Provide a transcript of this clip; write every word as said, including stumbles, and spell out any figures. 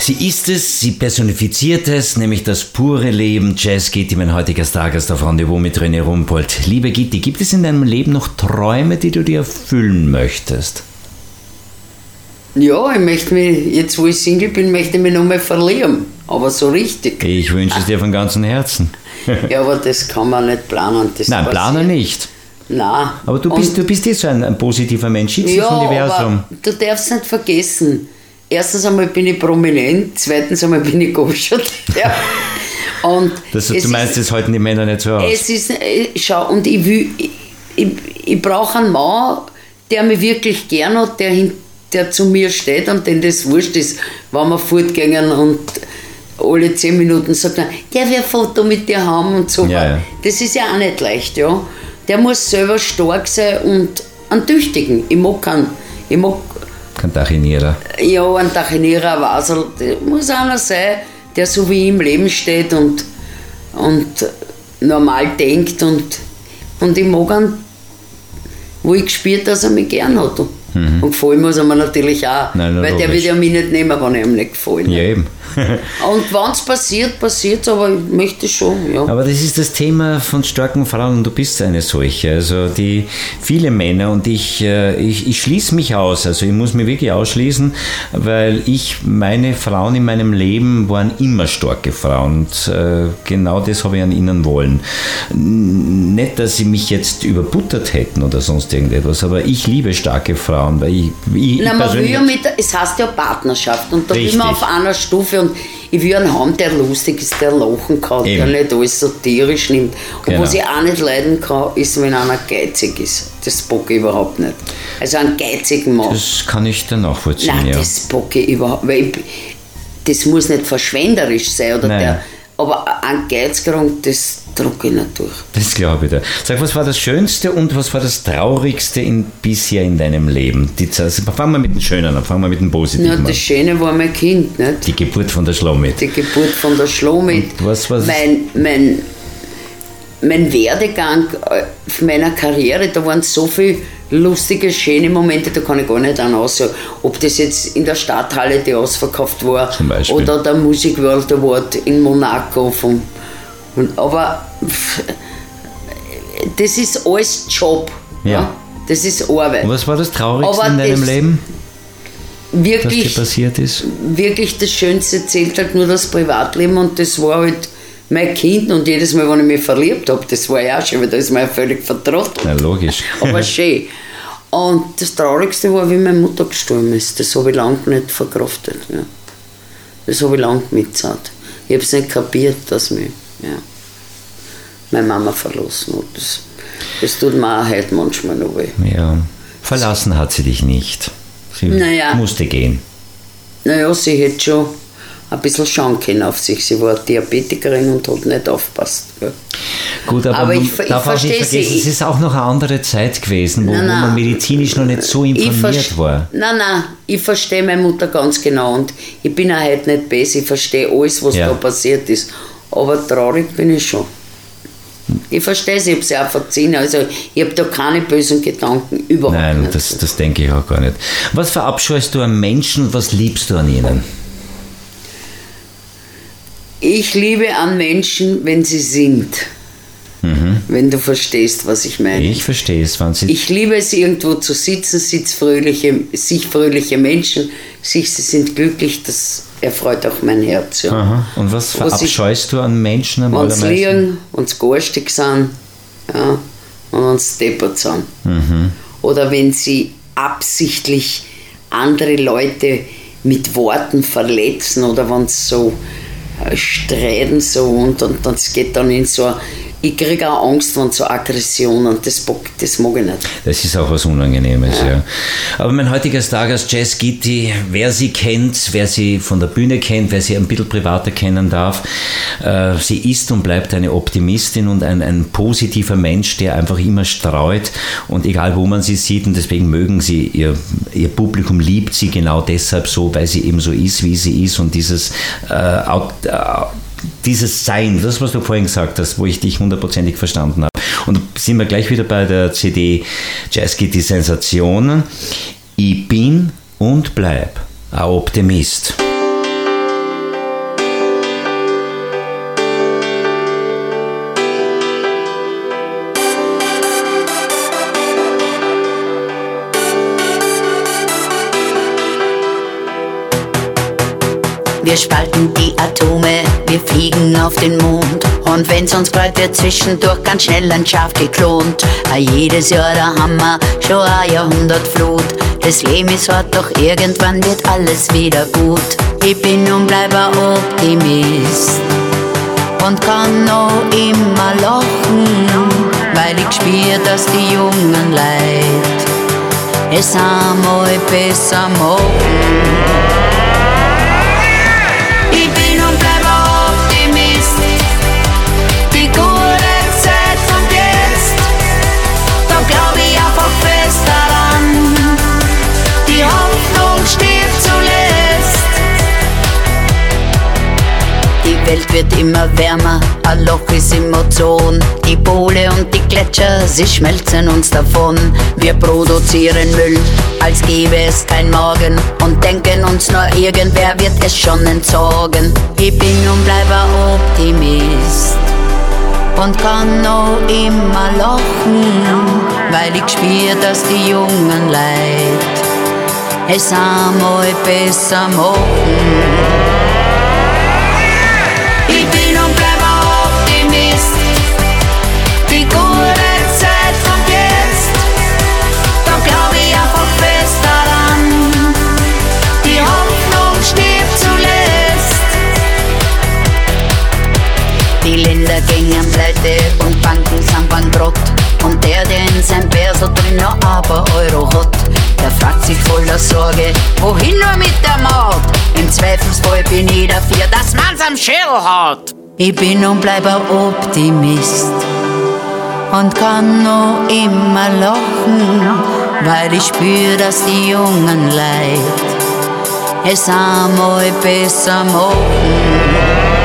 Sie ist es, sie personifiziert es, nämlich das pure Leben. Jazz Gitti, mein heutiger Stargast auf Rendezvous mit René Rumpold. Liebe Gitti, gibt es in deinem Leben noch Träume, die du dir erfüllen möchtest? Ja, ich möchte mich, jetzt wo ich Single bin, möchte ich mich nochmal verlieben. Aber so richtig. Ich wünsche es dir von ganzem Herzen. Ja, aber das kann man nicht planen. Das Nein, passiert. plane nicht. Nein. Aber du bist, du bist eh so ein, ein positiver Mensch. Schickst ja, das Universum. Aber du darfst nicht vergessen. Erstens einmal bin ich prominent, zweitens einmal bin ich goschert. Ja. Und das, du meinst, das halten die Männer nicht so aus? Es ist, schau, und ich will, ich, ich, ich brauche einen Mann, der mich wirklich gern hat, der, der zu mir steht und dem das wurscht ist, wenn wir fortgehen und alle zehn Minuten sagt, der will ein Foto mit dir haben und so. Ja, ja. Das ist ja auch nicht leicht, ja. Der muss selber stark sein und einen Tüchtigen. Ich mag keinen, ich mag kein Tachinierer. Ja, ein Tachinierer, ein Wasel. Der muss einer sein, der so wie ich im Leben steht und, und normal denkt. Und, und ich mag einen, wo ich gespürt, dass er mich gern hat. Mhm. Und gefallen muss er mir natürlich auch. Nein, weil logisch. Der wird ja mich nicht nehmen, wenn er ihm nicht gefallen. Ja, eben. Und wenn es passiert, passiert es, aber ich möchte schon, ja. Aber das ist das Thema von starken Frauen und du bist eine solche. Also die viele Männer und ich, ich, ich schließe mich aus, also ich muss mich wirklich ausschließen, weil ich, meine Frauen in meinem Leben waren immer starke Frauen und äh, genau das habe ich an ihnen wollen. Nicht, dass sie mich jetzt überbuttert hätten oder sonst irgendetwas, aber ich liebe starke Frauen, weil ich, ich, Nein, ich man will ja mit, es heißt ja Partnerschaft und da Richtig. will man auf einer Stufe und ich will einen haben, der lustig ist, der lachen kann, Eben. der nicht alles so tierisch nimmt. Und Genau. was ich auch nicht leiden kann, ist, wenn einer geizig ist. Das bocke ich überhaupt nicht. Also einen geizigen Mann. Das kann ich dann nachvollziehen, Nein, ja. das bocke ich überhaupt nicht. Das muss nicht verschwenderisch sein, oder Nein. der, aber ein Geizgrund, das drucke ich nicht durch. Das glaube ich dir. Sag, was war das Schönste und was war das Traurigste in, bisher in deinem Leben? Die, also, fangen wir mit dem Schönen an, fangen wir mit dem Positiven Ja, an. das Schöne war mein Kind, nicht? Die Geburt von der Schlomit. Die Geburt von der Schlomit. Und was war's? Mein, mein, mein Werdegang auf meiner Karriere, da waren so viele lustige, schöne Momente, da kann ich gar nicht an aussagen. Ob das jetzt in der Stadthalle, die ausverkauft war, Zum Beispiel. oder der Music World Award in Monaco. Vom, und, aber pff, das ist alles Job. Ja. Ja? Das ist Arbeit. Und was war das Traurigste Aber in deinem das- Leben, was dir Wirklich, passiert ist? wirklich das Schönste zählt halt nur das Privatleben und das war halt mein Kind und jedes Mal, wenn ich mich verliebt habe, das war ja auch schön, weil da ist man ja völlig vertrottelt. Na, logisch. Aber schön. Und das Traurigste war, wie meine Mutter gestorben ist. Das habe ich lange nicht verkraftet. Ja. Das habe ich lange mitgezahlt. Ich habe es nicht kapiert, dass mich ja, meine Mama verlassen hat. Das, das tut mir auch heute manchmal noch weh. Ja. Verlassen hat sie dich nicht. Sie Naja. musste gehen. Naja, sie hätte schon ein bisschen schauen können auf sich. Sie war Diabetikerin und hat nicht aufgepasst. Gell. Gut, aber, Aber man ich- ich darf auch nicht verstehe sie. vergessen, es ist auch noch eine andere Zeit gewesen, wo, Nein, wo nein. man medizinisch noch nicht so Ich informiert verste- war. Nein, nein, ich verstehe meine Mutter ganz genau und ich bin auch heute nicht besser. Ich verstehe alles, was Ja. da passiert ist. Aber traurig bin ich schon. Ich verstehe sie, ich habe sie auch verziehen. Also ich habe da keine bösen Gedanken überhaupt Nein, nicht. das, das denke ich auch gar nicht. Was verabscheust du an Menschen und was liebst du an ihnen? Ich liebe an Menschen, wenn sie sind. Mhm. Wenn du verstehst, was ich meine. Ich verstehe es, wenn sie... Ich liebe es, irgendwo zu sitzen, sitz fröhliche, sich fröhliche Menschen, sich, sie sind glücklich, das erfreut auch mein Herz. Ja. Aha. Und was Was verabscheust du an Menschen am Wenn sie allermeisten? liegen, wenn sie garstig sind, ja, und wenn sie deppert sind. Mhm. Oder wenn sie absichtlich andere Leute mit Worten verletzen oder wenn sie so äh, streiten so und, und, und es geht dann in so ein, ich kriege auch Angst, wenn so Aggressionen, das, das mag ich nicht. Das ist auch was Unangenehmes, ja. ja. Aber mein heutiger Stargast, Jazz Gitti, wer sie kennt, wer sie von der Bühne kennt, wer sie ein bisschen privater kennen darf, äh, sie ist und bleibt eine Optimistin und ein, ein positiver Mensch, der einfach immer streut und egal wo man sie sieht und deswegen mögen sie, ihr, ihr Publikum liebt sie genau deshalb so, weil sie eben so ist, wie sie ist und dieses äh, out, äh, dieses Sein, das, was du vorhin gesagt hast, wo ich dich hundertprozentig verstanden habe. Und sind wir gleich wieder bei der C D Jazz Gitti Sensationen. Ich bin und bleib ein Optimist. wir spalten die Atome, wir fliegen auf den Mond. Und wenn's uns kalt wird, zwischendurch ganz schnell ein Schaf geklont. A jedes Jahr der Hammer, schon ein Jahrhundertflut. Das Leben ist hart, doch irgendwann wird alles wieder gut. Ich bin und bleib ein Optimist und kann noch immer lachen, weil ich spür, dass die jungen Leute es einmal besser machen. Ich bin und bleib ein Optimist, die gute Zeit kommt jetzt, da glaub ich einfach fest daran, die Hoffnung stirbt zuletzt. Die Welt wird immer wärmer, ein Loch ist im Ozon. Die Pole und die Gletscher, sie schmelzen uns davon. Wir produzieren Müll, als gäbe es kein Morgen, und denken uns nur, irgendwer wird es schon entsorgen. Ich bin und bleib ein Optimist und kann noch immer lachen, weil ich spür, dass die jungen Leute es einmal besser machen. Ich bin und bleib ein Optimist, die gute Zeit kommt jetzt, da glaub ich einfach fest daran, die Hoffnung stirbt zuletzt. Die Länder gingen pleite und Banken sind bankrott, und der, der in sein Bärsel drin noch ein paar Euro hat, der fragt sich voller Sorge, wohin nur mit der Maut? Im Zweifelsfall bin ich dafür, dass man's am Schädel hat. Ich bin und bleib ein Optimist und kann noch immer lachen, weil ich spür, dass die jungen Leute es einmal besser machen.